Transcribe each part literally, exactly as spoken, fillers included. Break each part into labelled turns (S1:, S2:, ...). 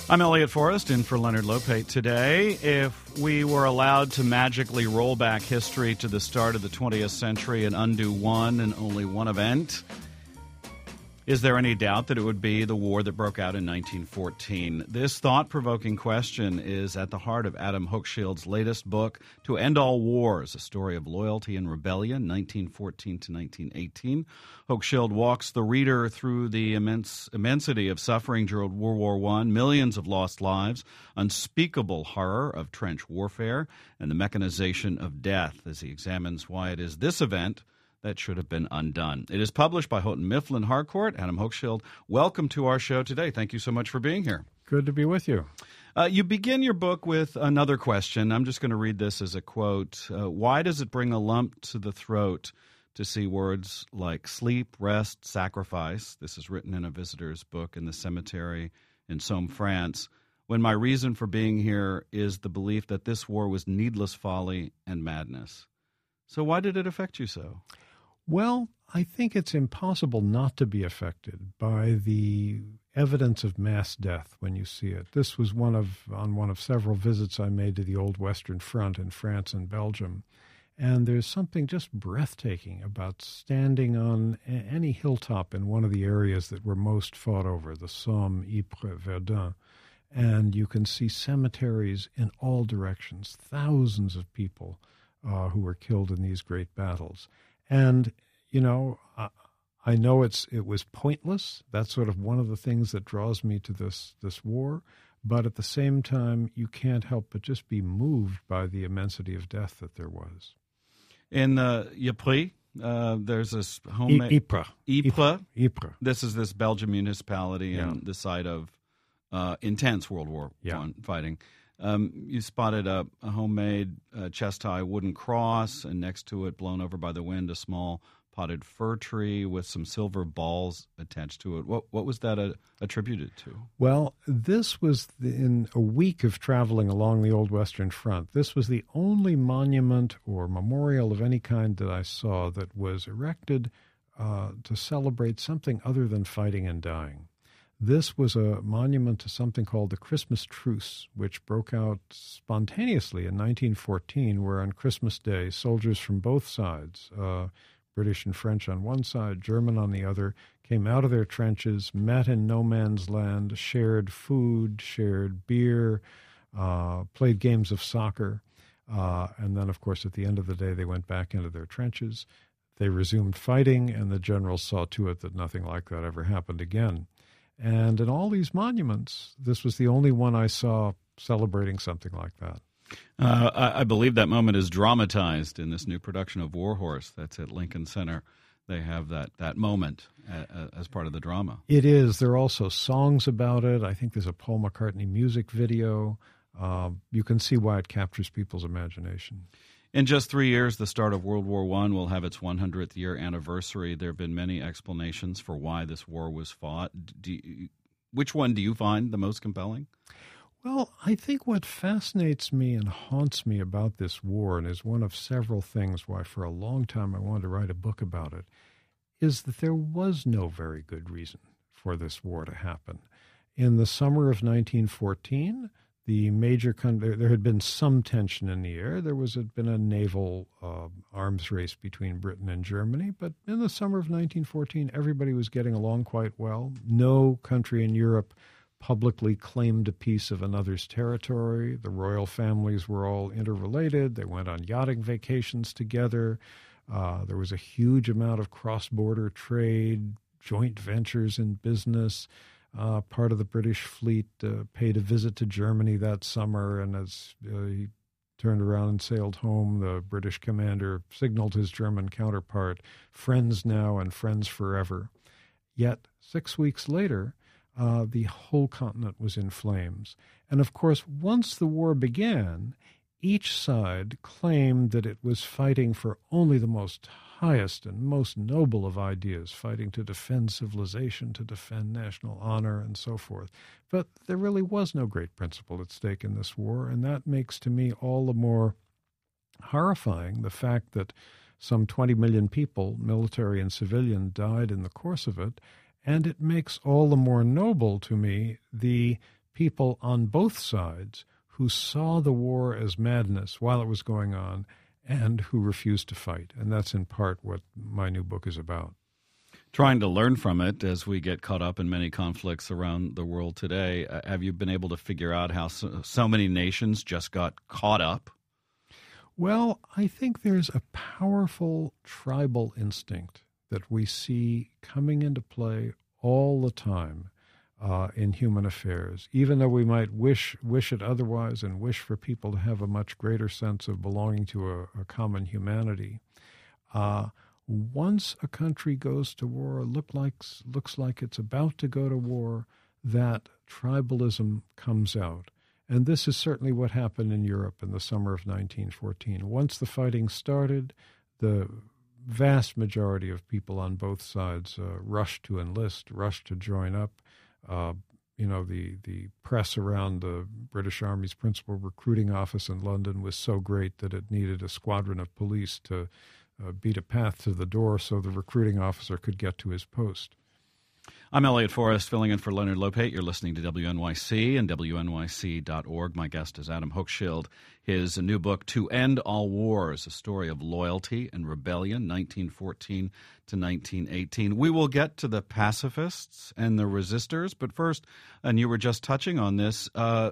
S1: I'm Elliot Forrest, in for Leonard Lopate today. If we were allowed to magically roll back history to the start of the twentieth century and undo one and only one event, is there any doubt that it would be the war that broke out in nineteen fourteen? This thought-provoking question is at the heart of Adam Hochschild's latest book, To End All Wars, a story of loyalty and rebellion, nineteen fourteen to nineteen eighteen. Hochschild walks the reader through the immense immensity of suffering during World War One, millions of lost lives, unspeakable horror of trench warfare, and the mechanization of death as he examines why it is this event that should have been undone. It is published by Houghton Mifflin Harcourt. Adam Hochschild, welcome to our show today. Thank you so much for being here.
S2: Good to be with you.
S1: Uh, you begin your book with another question. I'm just going to read this as a quote. Uh, why does it bring a lump to the throat to see words like sleep, rest, sacrifice? This is written in a visitor's book in the cemetery in Somme, France, when my reason for being here is the belief that this war was needless folly and madness. So why did it affect you so?
S2: Well, I think it's impossible not to be affected by the evidence of mass death when you see it. This was one of on one of several visits I made to the old Western Front in France and Belgium. And there's something just breathtaking about standing on a- any hilltop in one of the areas that were most fought over, the Somme, Ypres, Verdun. And you can see cemeteries in all directions, thousands of people uh, who were killed in these great battles. And, you know, I, I know it's it was pointless. That's sort of one of the things that draws me to this this war. But at the same time, you can't help but just be moved by the immensity of death that there was.
S1: In uh, Ypres, uh, there's this homemade...
S2: Ypres.
S1: Ypres.
S2: Ypres.
S1: This is this Belgian municipality
S2: Yeah.
S1: and the site of uh, intense World War
S2: Yeah.
S1: One fighting. Um, you spotted a, a homemade uh, chest-high wooden cross, and next to it, blown over by the wind, a small potted fir tree with some silver balls attached to it. What what was that uh, attributed to?
S2: Well, this was the, in a week of traveling along the old Western Front. This was the only monument or memorial of any kind that I saw that was erected uh, to celebrate something other than fighting and dying. This was a monument to something called the Christmas Truce, which broke out spontaneously in nineteen fourteen, where on Christmas Day, soldiers from both sides, uh, British and French on one side, German on the other, came out of their trenches, met in no man's land, shared food, shared beer, uh, played games of soccer, uh, and then, of course, at the end of the day, they went back into their trenches. They resumed fighting, and the generals saw to it that nothing like that ever happened again. And in all these monuments, this was the only one I saw celebrating something like that.
S1: Uh, I, I believe that moment is dramatized in this new production of War Horse that's at Lincoln Center. They have that, that moment uh, as part of the drama.
S2: It is. There are also songs about it. I think there's a Paul McCartney music video. Uh, you can see why it captures people's imagination.
S1: In just three years, the start of World War One will have its one hundredth year anniversary. There have been many explanations for why this war was fought. Do you, which one do you find the most compelling?
S2: Well, I think what fascinates me and haunts me about this war, and is one of several things why for a long time I wanted to write a book about it, is that there was no very good reason for this war to happen. In the summer of nineteen fourteen, the major country, there had been some tension in the air. There was had been a naval uh, arms race between Britain and Germany, but in the summer of nineteen fourteen, everybody was getting along quite well. No country in Europe publicly claimed a piece of another's territory. The royal families were all interrelated. They went on yachting vacations together. Uh, there was a huge amount of cross-border trade, joint ventures in business. Uh, part of the British fleet uh, paid a visit to Germany that summer, and as uh, he turned around and sailed home, the British commander signaled his German counterpart, "Friends now and friends forever." Yet, six weeks later, uh, the whole continent was in flames. And of course, once the war began, each side claimed that it was fighting for only the most highest and most noble of ideas, fighting to defend civilization, to defend national honor, and so forth. But there really was no great principle at stake in this war, and that makes to me all the more horrifying the fact that some twenty million people, military and civilian, died in the course of it, and it makes all the more noble to me the people on both sides who saw the war as madness while it was going on and who refused to fight. And that's in part what my new book is about.
S1: Trying to learn from it as we get caught up in many conflicts around the world today. Uh, have you been able to figure out how so, so many nations just got caught up?
S2: Well, I think there's a powerful tribal instinct that we see coming into play all the time uh, in human affairs, even though we might wish wish it otherwise and wish for people to have a much greater sense of belonging to a, a common humanity. Uh, once a country goes to war, look like, looks like it's about to go to war, that tribalism comes out. And this is certainly what happened in Europe in the summer of nineteen fourteen. Once the fighting started, the vast majority of people on both sides uh, rushed to enlist, rushed to join up. Uh, you know, the, the press around the British Army's principal recruiting office in London was so great that it needed a squadron of police to uh, beat a path to the door so the recruiting officer could get to his post.
S1: I'm Elliot Forrest, filling in for Leonard Lopate. You're listening to W N Y C and W N Y C dot org. My guest is Adam Hochschild. His new book, To End All Wars, a story of loyalty and rebellion, nineteen fourteen to nineteen eighteen. We will get to the pacifists and the resistors, but first, and you were just touching on this, uh,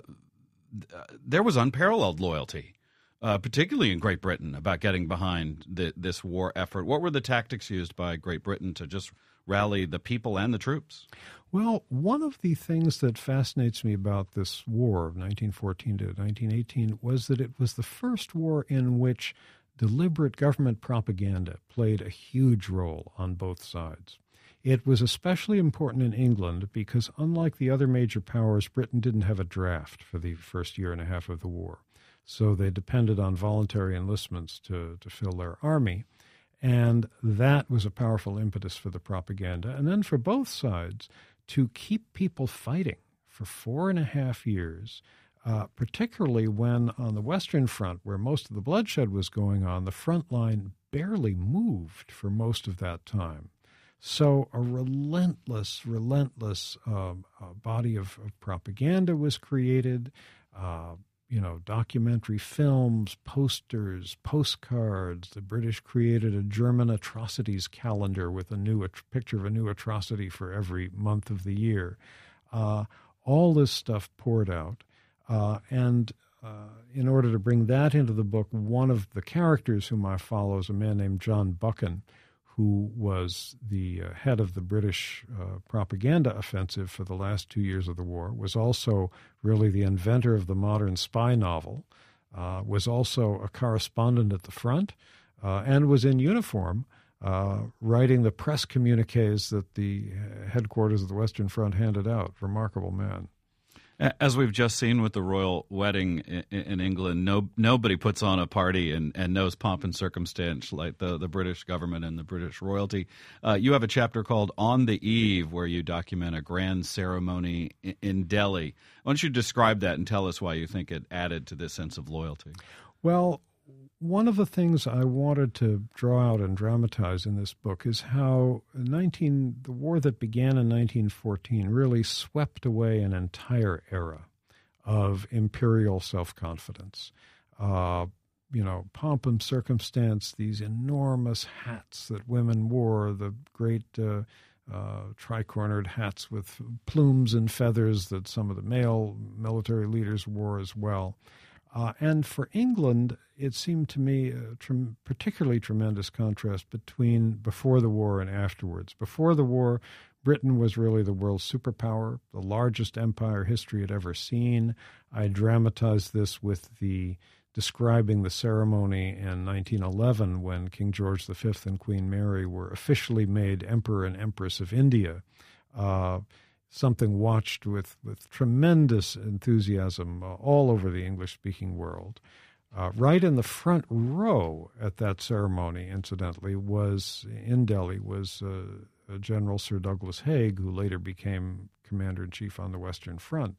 S1: there was unparalleled loyalty, uh, particularly in Great Britain, about getting behind the, this war effort. What were the tactics used by Great Britain to just rally the people and the troops?
S2: Well, one of the things that fascinates me about this war of nineteen fourteen to nineteen eighteen was that it was the first war in which deliberate government propaganda played a huge role on both sides. It was especially important in England because, unlike the other major powers, Britain didn't have a draft for the first year and a half of the war. So they depended on voluntary enlistments to, to fill their army. And that was a powerful impetus for the propaganda. And then for both sides, to keep people fighting for four and a half years, uh, particularly when on the Western Front, where most of the bloodshed was going on, the front line barely moved for most of that time. So a relentless, relentless uh, uh, body of, of propaganda was created. Uh, You know, documentary films, posters, postcards. The British created a German atrocities calendar with a new a picture of a new atrocity for every month of the year. Uh, all this stuff poured out. Uh, and uh, in order to bring that into the book, one of the characters whom I follow is a man named John Buchan, who was the uh, head of the British uh, propaganda offensive for the last two years of the war, was also really the inventor of the modern spy novel, uh, was also a correspondent at the front, uh, and was in uniform uh, writing the press communiques that the headquarters of the Western Front handed out. Remarkable man.
S1: As we've just seen with the royal wedding in, in England, no nobody puts on a party and, and knows pomp and circumstance like the, the British government and the British royalty. Uh, you have a chapter called On the Eve where you document a grand ceremony in, in Delhi. Why don't you describe that and tell us why you think it added to this sense of loyalty?
S2: Well, one of the things I wanted to draw out and dramatize in this book is how nineteen the war that began in nineteen fourteen really swept away an entire era of imperial self-confidence. Uh, you know, pomp and circumstance, these enormous hats that women wore, the great uh, uh, tri-cornered hats with plumes and feathers that some of the male military leaders wore as well. Uh, and for England, it seemed to me a tre- particularly tremendous contrast between before the war and afterwards. Before the war, Britain was really the world's superpower, the largest empire history had ever seen. I dramatized this with the describing the ceremony in nineteen eleven when King George the Fifth and Queen Mary were officially made Emperor and Empress of India. Uh, something watched with, with tremendous enthusiasm uh, all over the English-speaking world. Uh, right in the front row at that ceremony, incidentally, was in Delhi, was uh, General Sir Douglas Haig, who later became Commander-in-Chief on the Western Front.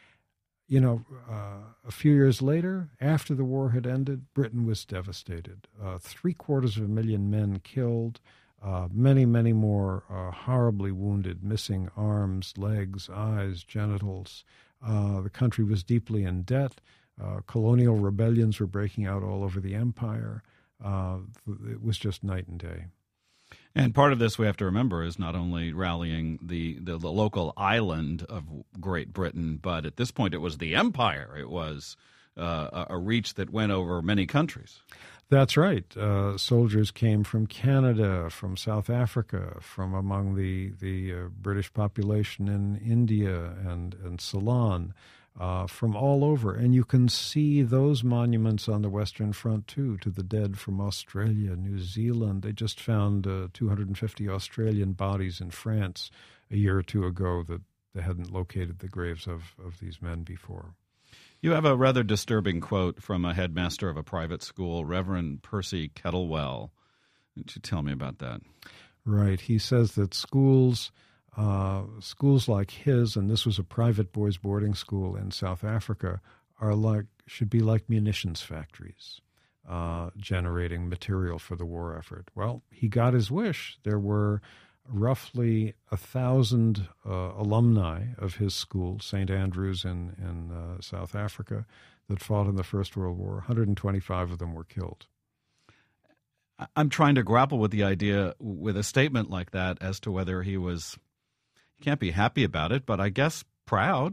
S2: You know, uh, a few years later, after the war had ended, Britain was devastated. Uh, three-quarters of a million men killed, Uh, many, many more uh, horribly wounded, missing arms, legs, eyes, genitals. Uh, the country was deeply in debt. Uh, colonial rebellions were breaking out all over the empire. Uh, it was just night and day.
S1: And part of this we have to remember is not only rallying the, the, the local island of Great Britain, but at this point it was the empire. It was uh, a reach that went over many countries.
S2: That's right. Uh, soldiers came from Canada, from South Africa, from among the, the uh, British population in India and, and Ceylon. Uh, from all over. And you can see those monuments on the Western Front, too, to the dead from Australia, New Zealand. They just found uh, two hundred fifty Australian bodies in France a year or two ago that they hadn't located the graves of, of these men before.
S1: You have a rather disturbing quote from a headmaster of a private school, Reverend Percy Kettlewell. Why don't you tell me about that?
S2: Right. He says that schools... Uh, schools like his, and this was a private boys' boarding school in South Africa, are like should be like munitions factories, uh, generating material for the war effort. Well, he got his wish. There were roughly a thousand uh, alumni of his school, Saint Andrews in in uh, South Africa, that fought in the First World War. one hundred twenty-five of them were killed.
S1: I'm trying to grapple with the idea with a statement like that as to whether he was. Can't be happy about it, but I guess proud.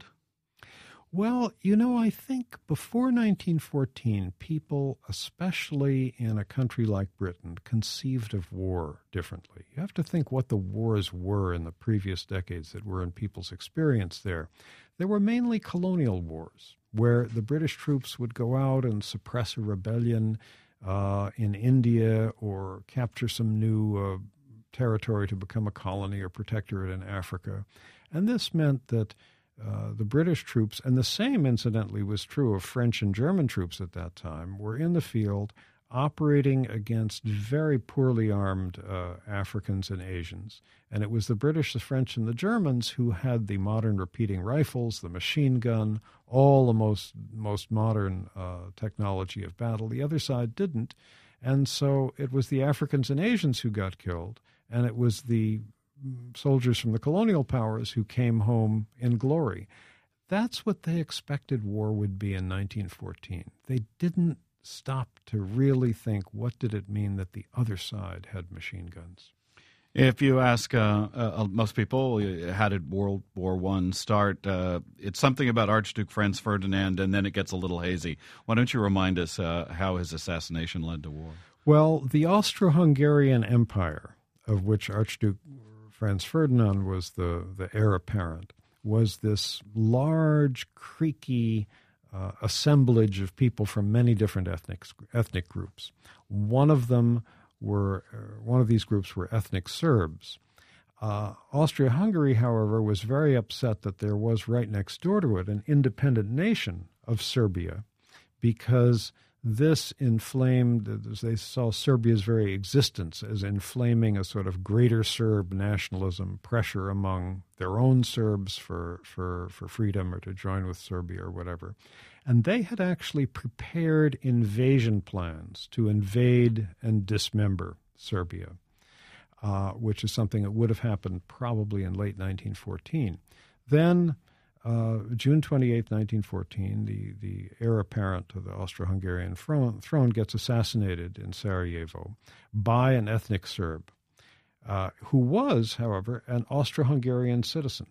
S2: Well, you know, I think before nineteen fourteen, people, especially in a country like Britain, conceived of war differently. You have to think what the wars were in the previous decades that were in people's experience there. They were mainly colonial wars, where the British troops would go out and suppress a rebellion uh, in India or capture some new uh, territory to become a colony or protectorate in Africa. And this meant that uh, the British troops, and the same incidentally was true of French and German troops at that time, were in the field operating against very poorly armed uh, Africans and Asians. And it was the British, the French, and the Germans who had the modern repeating rifles, the machine gun, all the most, most modern uh, technology of battle. The other side didn't. And so it was the Africans and Asians who got killed. And it was the soldiers from the colonial powers who came home in glory. That's what they expected war would be in nineteen fourteen. They didn't stop to really think, what did it mean that the other side had machine guns?
S1: If you ask uh, uh, most people, how did World War One start? Uh, it's something about Archduke Franz Ferdinand, and then it gets a little hazy. Why don't you remind us uh, how his assassination led to war?
S2: Well, the Austro-Hungarian Empire, of which Archduke Franz Ferdinand was the, the heir apparent, was this large, creaky uh, assemblage of people from many different ethnic ethnic groups. One of them were uh, one of these groups were ethnic Serbs. Uh, Austria-Hungary, however, was very upset that there was right next door to it an independent nation of Serbia, because this inflamed, they saw Serbia's very existence as inflaming a sort of greater Serb nationalism pressure among their own Serbs for, for, for freedom or to join with Serbia or whatever. And they had actually prepared invasion plans to invade and dismember Serbia, uh, which is something that would have happened probably in late nineteen fourteen. Then Uh, June twenty-eighth, nineteen fourteen, the, the heir apparent to the Austro-Hungarian throne, throne gets assassinated in Sarajevo by an ethnic Serb, uh, who was, however, an Austro-Hungarian citizen.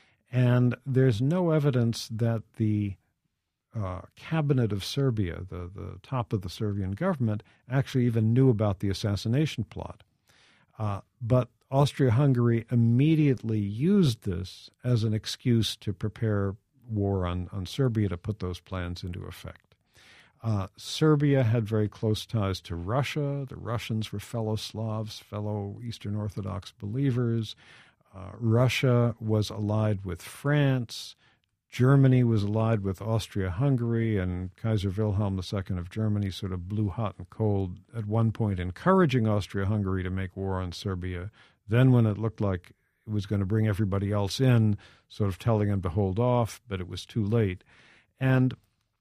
S2: And there's no evidence that the uh, cabinet of Serbia, the, the top of the Serbian government, actually even knew about the assassination plot. Uh, but Austria-Hungary immediately used this as an excuse to prepare war on, on Serbia, to put those plans into effect. Uh, Serbia had very close ties to Russia. The Russians were fellow Slavs, fellow Eastern Orthodox believers. Uh, Russia was allied with France. Germany was allied with Austria-Hungary, and Kaiser Wilhelm the Second of Germany sort of blew hot and cold at one point, encouraging Austria-Hungary to make war on Serbia. Then when it looked like it was going to bring everybody else in, sort of telling them to hold off, but it was too late. And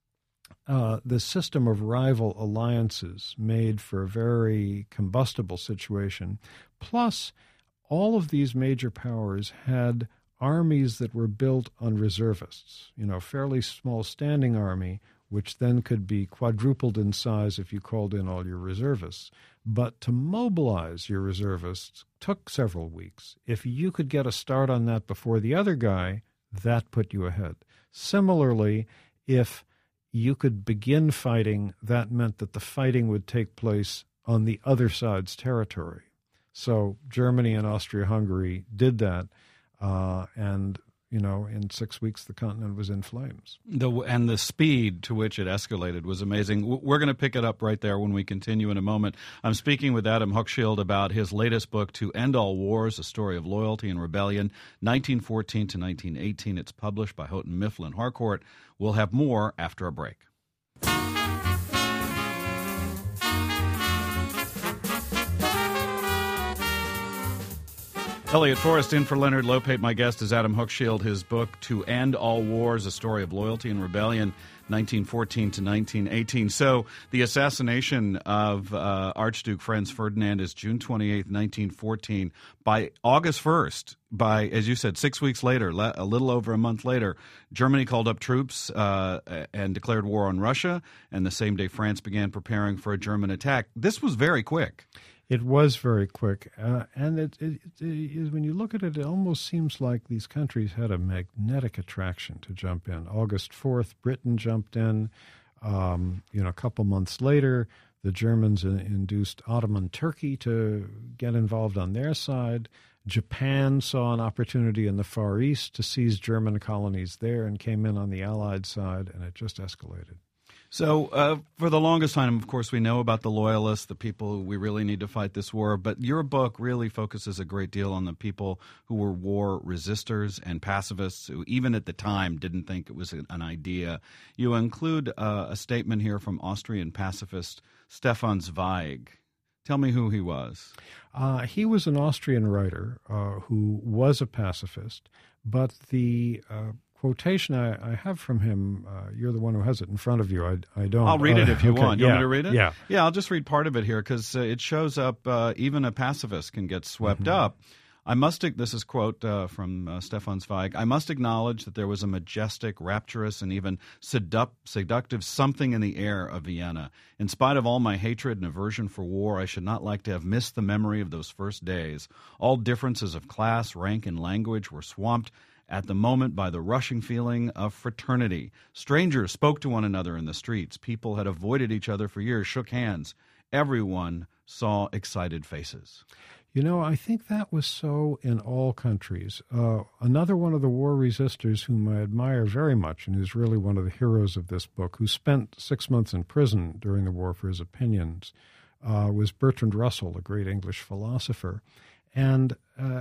S2: uh, the system of rival alliances made for a very combustible situation. Plus, all of these major powers had armies that were built on reservists, you know, fairly small standing army, which then could be quadrupled in size if you called in all your reservists. But to mobilize your reservists took several weeks. If you could get a start on that before the other guy, that put you ahead. Similarly, if you could begin fighting, that meant that the fighting would take place on the other side's territory. So Germany and Austria-Hungary did that, uh, and you know, in six weeks, the continent was in flames.
S1: The, and the speed to which it escalated was amazing. We're going to pick it up right there when we continue in a moment. I'm speaking with Adam Hochschild about his latest book, To End All Wars, A Story of Loyalty and Rebellion, nineteen fourteen to nineteen eighteen. It's published by Houghton Mifflin Harcourt. We'll have more after a break. Elliot Forrest in for Leonard Lopate. My guest is Adam Hochschild. His book, To End All Wars, A Story of Loyalty and Rebellion, nineteen fourteen to nineteen eighteen. So the assassination of uh, Archduke Franz Ferdinand is June twenty-eighth, nineteen fourteen. By August first, by, as you said, six weeks later, a little over a month later, Germany called up troops uh, and declared war on Russia, and the same day France began preparing for a German attack. This was very quick.
S2: It was very quick, uh, and it, it, it, it, when you look at it, it almost seems like these countries had a magnetic attraction to jump in. August fourth, Britain jumped in. Um, you know, a couple months later, the Germans in, induced Ottoman Turkey to get involved on their side. Japan saw an opportunity in the Far East to seize German colonies there and came in on the Allied side, and it just escalated.
S1: So uh, for the longest time, of course, we know about the loyalists, the people who we really need to fight this war. But your book really focuses a great deal on the people who were war resistors and pacifists who even at the time didn't think it was an idea. You include uh, a statement here from Austrian pacifist Stefan Zweig. Tell me who he was.
S2: Uh, he was an Austrian writer uh, who was a pacifist, but the uh, quotation I, I have from him, uh, you're the one who has it in front of you. I, I don't.
S1: I'll read it
S2: uh,
S1: if you
S2: okay,
S1: want. You
S2: yeah,
S1: want me to read it?
S2: Yeah.
S1: Yeah, I'll just read part of it here because uh, it shows up uh, even a pacifist can get swept mm-hmm. up. I must, this is quote uh, from uh, Stefan Zweig, I must acknowledge that there was a majestic, rapturous, and even seduct, seductive something in the air of Vienna. In spite of all my hatred and aversion for war, I should not like to have missed the memory of those first days. All differences of class, rank, and language were swamped at the moment by the rushing feeling of fraternity. Strangers spoke to one another in the streets. People had avoided each other for years, shook hands. Everyone saw excited faces.
S2: You know, I think that was so in all countries. Uh, another one of the war resistors whom I admire very much and who's really one of the heroes of this book, who spent six months in prison during the war for his opinions, uh, was Bertrand Russell, a great English philosopher. And uh,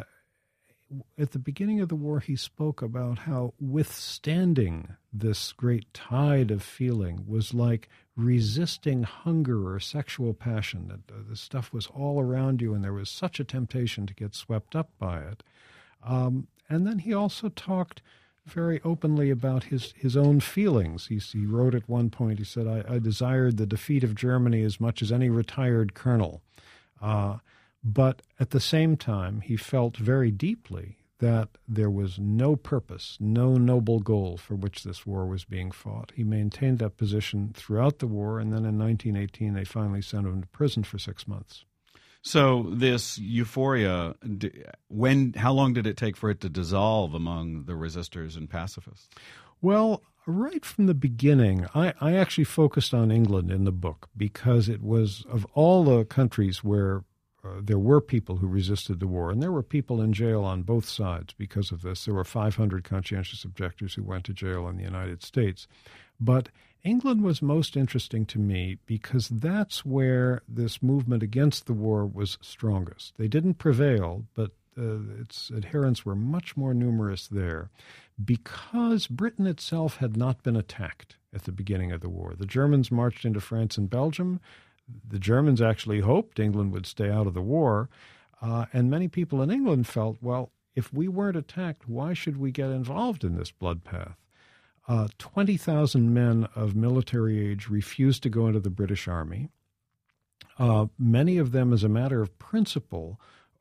S2: at the beginning of the war, he spoke about how withstanding this great tide of feeling was like resisting hunger or sexual passion. That uh, the stuff was all around you, and there was such a temptation to get swept up by it. Um, and then he also talked very openly about his, his own feelings. He, he wrote at one point, he said, I, I desired the defeat of Germany as much as any retired colonel. Uh, But at the same time, he felt very deeply that there was no purpose, no noble goal for which this war was being fought. He maintained that position throughout the war, and then in nineteen eighteen, they finally sent him to prison for six months.
S1: So this euphoria, when, how long did it take for it to dissolve among the resistors and pacifists?
S2: Well, right from the beginning, I, I actually focused on England in the book because it was, of all the countries where Uh, there were people who resisted the war, and there were people in jail on both sides because of this. There were five hundred conscientious objectors who went to jail in the United States. But England was most interesting to me because that's where this movement against the war was strongest. They didn't prevail, but uh, its adherents were much more numerous there because Britain itself had not been attacked at the beginning of the war. The Germans marched into France and Belgium. The Germans actually hoped England would stay out of the war, uh, and many people in England felt, well, if we weren't attacked, why should we get involved in this blood path? Uh, twenty thousand men of military age refused to go into the British Army. Uh, many of them, as a matter of principle,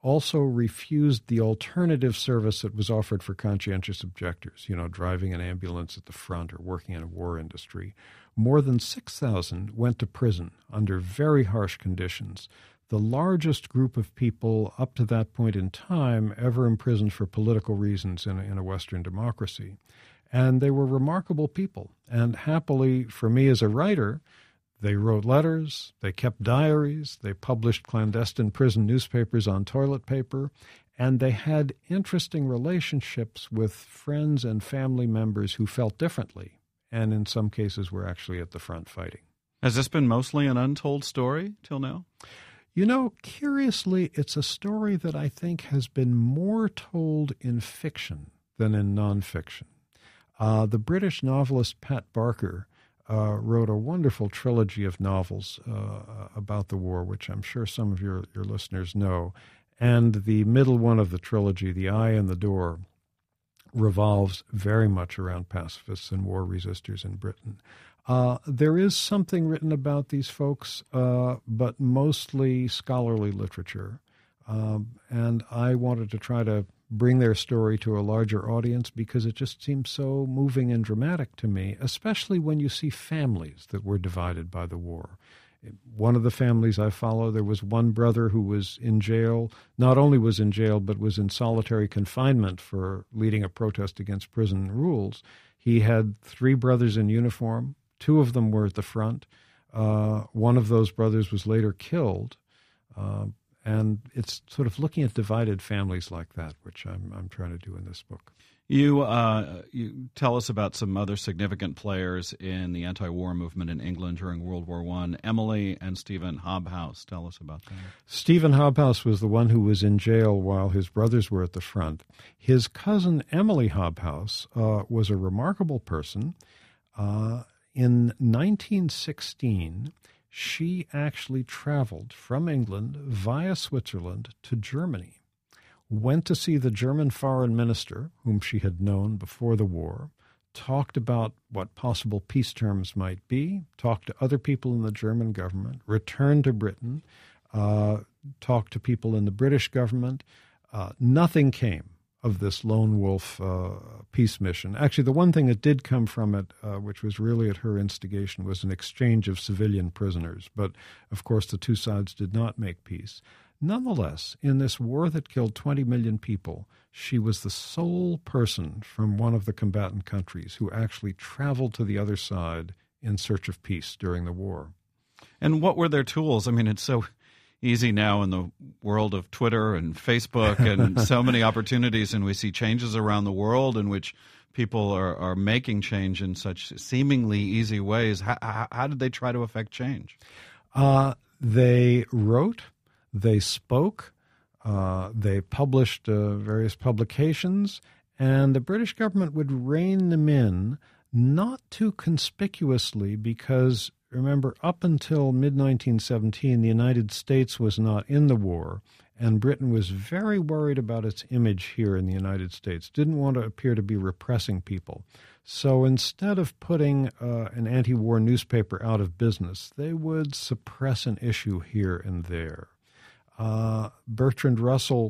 S2: also refused the alternative service that was offered for conscientious objectors, you know, driving an ambulance at the front or working in a war industry. More than six thousand went to prison under very harsh conditions, the largest group of people up to that point in time ever imprisoned for political reasons in a, in a Western democracy. And they were remarkable people. And happily, for me as a writer, they wrote letters, they kept diaries, they published clandestine prison newspapers on toilet paper, and they had interesting relationships with friends and family members who felt differently, and in some cases were actually at the front fighting.
S1: Has this been mostly an untold story till now?
S2: You know, curiously, it's a story that I think has been more told in fiction than in nonfiction. Uh, the British novelist Pat Barker uh, wrote a wonderful trilogy of novels uh, about the war, which I'm sure some of your, your listeners know. And the middle one of the trilogy, The Eye in the Door, revolves very much around pacifists and war resistors in Britain. Uh, there is something written about these folks, uh, but mostly scholarly literature. Um, and I wanted to try to bring their story to a larger audience because it just seems so moving and dramatic to me, especially when you see families that were divided by the war. One of the families I follow, there was one brother who was in jail, not only was in jail, but was in solitary confinement for leading a protest against prison rules. He had three brothers in uniform. Two of them were at the front. Uh, one of those brothers was later killed. Uh, and it's sort of looking at divided families like that, which I'm, I'm trying to do in this book.
S1: You uh, you tell us about some other significant players in the anti-war movement in England during World War One. Emily and Stephen Hobhouse. Tell us about that.
S2: Stephen Hobhouse was the one who was in jail while his brothers were at the front. His cousin Emily Hobhouse uh, was a remarkable person. Uh, in nineteen sixteen, she actually traveled from England via Switzerland to Germany, went to see the German foreign minister, whom she had known before the war, talked about what possible peace terms might be, talked to other people in the German government, returned to Britain, uh, talked to people in the British government. Uh, nothing came of this lone wolf uh, peace mission. Actually, the one thing that did come from it, uh, which was really at her instigation, was an exchange of civilian prisoners. But, of course, the two sides did not make peace. Nonetheless, in this war that killed twenty million people, she was the sole person from one of the combatant countries who actually traveled to the other side in search of peace during the war.
S1: And what were their tools? I mean, it's so easy now in the world of Twitter and Facebook and so many opportunities, and we see changes around the world in which people are, are making change in such seemingly easy ways. How, how, how did they try to affect change?
S2: Uh, they wrote. They spoke, uh, they published uh, various publications, and the British government would rein them in, not too conspicuously, because, remember, up until mid nineteen seventeen, the United States was not in the war, and Britain was very worried about its image here in the United States, didn't want to appear to be repressing people. So instead of putting uh, an anti-war newspaper out of business, they would suppress an issue here and there. Uh, Bertrand Russell,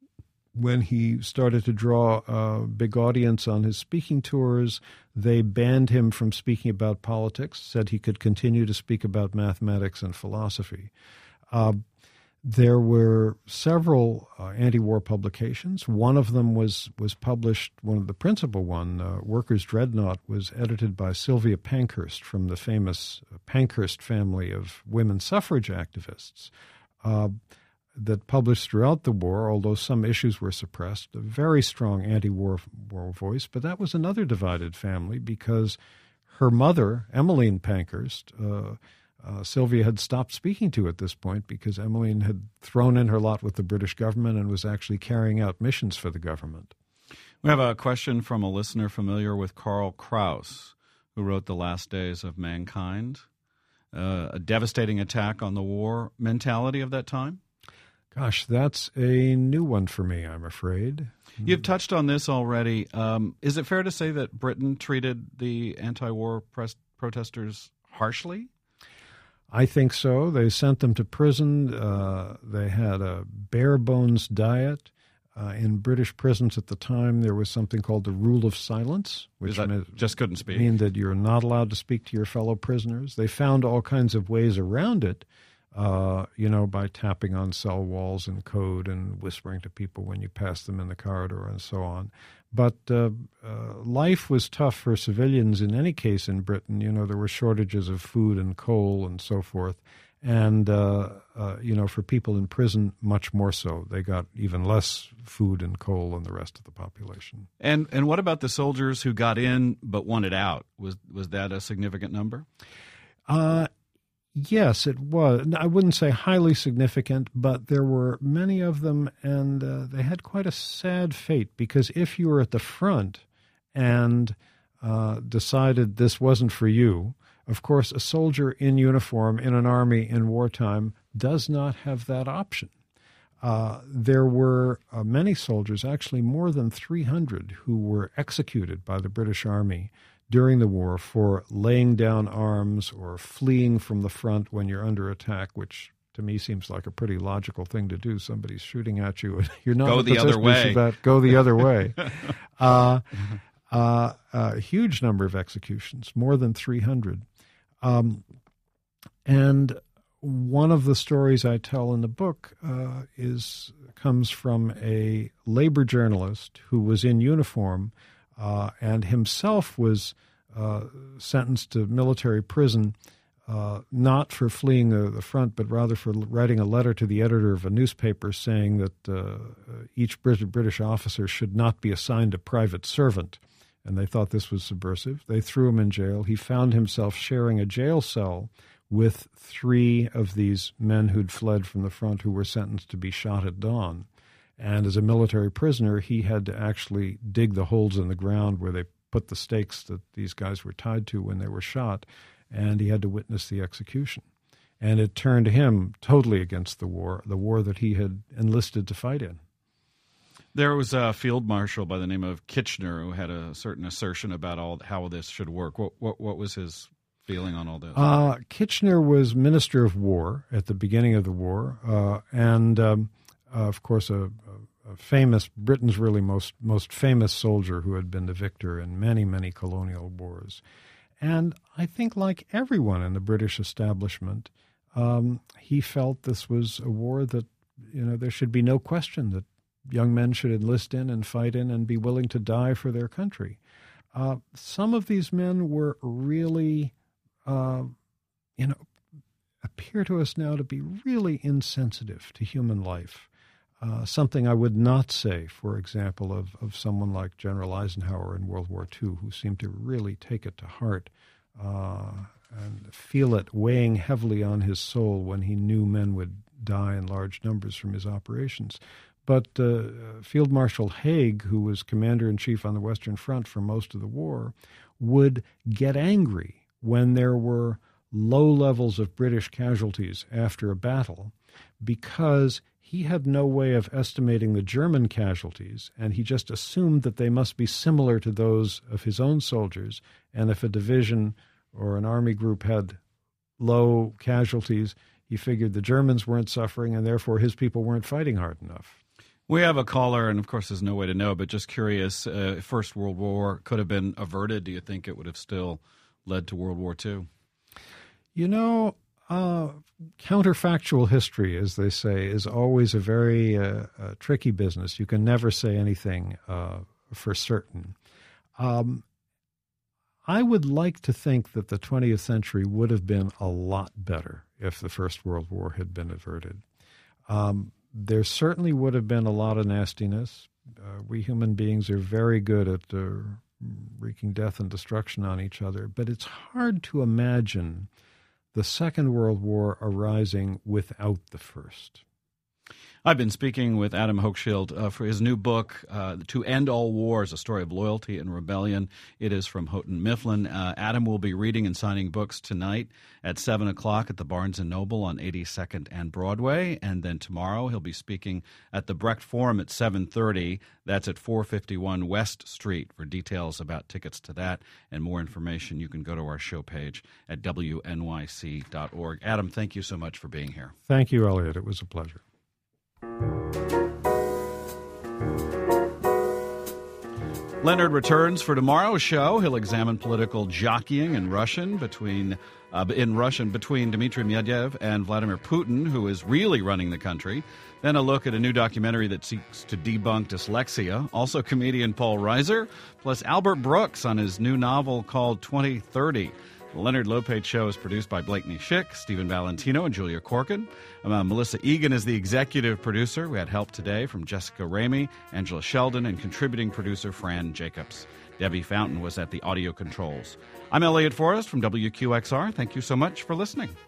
S2: when he started to draw a big audience on his speaking tours, they banned him from speaking about politics, said he could continue to speak about mathematics and philosophy. Uh, there were several uh, anti-war publications. One of them was, was published, one of the principal one, uh, Workers' Dreadnought, was edited by Sylvia Pankhurst from the famous Pankhurst family of women suffrage activists. Uh, that published throughout the war, although some issues were suppressed, a very strong anti-war war voice. But that was another divided family because her mother, Emmeline Pankhurst, uh, uh, Sylvia had stopped speaking to at this point because Emmeline had thrown in her lot with the British government and was actually carrying out missions for the government.
S1: We have a question from a listener familiar with Karl Kraus, who wrote The Last Days of Mankind, uh, a devastating attack on the war mentality of that time.
S2: Gosh, that's a new one for me, I'm afraid.
S1: You've touched on this already. Um, is it fair to say that Britain treated the anti-war press protesters harshly?
S2: I think so. They sent them to prison. Uh, they had a bare-bones diet. Uh, in British prisons at the time, there was something called the rule of silence, which meant,
S1: just couldn't speak.
S2: mean that you're not allowed to speak to your fellow prisoners. They found all kinds of ways around it, uh, you know, by tapping on cell walls in code and whispering to people when you pass them in the corridor and so on. But uh, uh, life was tough for civilians in any case in Britain. You know, there were shortages of food and coal and so forth. And, uh, uh, you know, for people in prison, much more so. They got even less food and coal than the rest of the population.
S1: And and what about the soldiers who got in but wanted out? Was was that a significant number?
S2: Uh, yes, it was. I wouldn't say highly significant, but there were many of them, and uh, they had quite a sad fate, because if you were at the front and uh, decided this wasn't for you, of course, a soldier in uniform in an army in wartime does not have that option. Uh, there were uh, many soldiers, actually more than three hundred, who were executed by the British Army during the war for laying down arms or fleeing from the front when you're under attack, which to me seems like a pretty logical thing to do. Somebody's shooting at you, and you're not
S1: go
S2: in a
S1: the other way.
S2: That, go the other way. uh, uh, a huge number of executions, more than three hundred. Um, and one of the stories I tell in the book uh, is comes from a labor journalist who was in uniform uh, and himself was uh, sentenced to military prison, uh, not for fleeing the, the front, but rather for writing a letter to the editor of a newspaper saying that uh, each British officer should not be assigned a private servant. And they thought this was subversive. They threw him in jail. He found himself sharing a jail cell with three of these men who'd fled from the front who were sentenced to be shot at dawn. And as a military prisoner, he had to actually dig the holes in the ground where they put the stakes that these guys were tied to when they were shot, and he had to witness the execution. And it turned him totally against the war, the war that he had enlisted to fight in.
S1: There was a field marshal by the name of Kitchener who had a certain assertion about all how this should work. What what, what was his feeling on all this?
S2: Uh, Kitchener was Minister of War at the beginning of the war, uh, and um, uh, of course a, a famous, Britain's really most most famous soldier who had been the victor in many, many colonial wars. And I think like everyone in the British establishment, um, he felt this was a war that, you know, there should be no question that young men should enlist in and fight in and be willing to die for their country. Uh, some of these men were really, uh, you know, appear to us now to be really insensitive to human life. Uh, something I would not say, for example, of, of someone like General Eisenhower in World War Two, who seemed to really take it to heart uh, and feel it weighing heavily on his soul when he knew men would die in large numbers from his operations. But uh, Field Marshal Haig, who was commander-in-chief on the Western Front for most of the war, would get angry when there were low levels of British casualties after a battle because he had no way of estimating the German casualties, and he just assumed that they must be similar to those of his own soldiers. And if a division or an army group had low casualties, he figured the Germans weren't suffering, and therefore his people weren't fighting hard enough.
S1: We have a caller, and of course there's no way to know, but just curious, uh, if First World War could have been averted, do you think it would have still led to World War Two?
S2: You know, uh, counterfactual history, as they say, is always a very uh, uh, tricky business. You can never say anything uh, for certain. Um, I would like to think that the twentieth century would have been a lot better if the First World War had been averted. Um, there certainly would have been a lot of nastiness. Uh, we human beings are very good at uh, wreaking death and destruction on each other, but it's hard to imagine the Second World War arising without the First.
S1: I've been speaking with Adam Hochschild uh, for his new book, uh, To End All Wars, A Story of Loyalty and Rebellion. It is from Houghton Mifflin. Uh, Adam will be reading and signing books tonight at seven o'clock at the Barnes and Noble on eighty-second and Broadway. And then tomorrow he'll be speaking at the Brecht Forum at seven thirty. That's at four fifty-one West Street. For details about tickets to that and more information, you can go to our show page at W N Y C dot org. Adam, thank you so much for being here.
S2: Thank you, Elliot. It was a pleasure.
S1: Leonard returns for tomorrow's show. He'll examine political jockeying in Russian between uh, in Russian between Dmitry Medvedev and Vladimir Putin, who is really running the country. Then a look at a new documentary that seeks to debunk dyslexia. Also comedian Paul Reiser, plus Albert Brooks on his new novel called twenty thirty. The Leonard Lopate Show is produced by Blakeney Schick, Stephen Valentino, and Julia Corkin. Uh, Melissa Egan is the executive producer. We had help today from Jessica Ramey, Angela Sheldon, and contributing producer Fran Jacobs. Debbie Fountain was at the audio controls. I'm Elliot Forrest from W Q X R. Thank you so much for listening.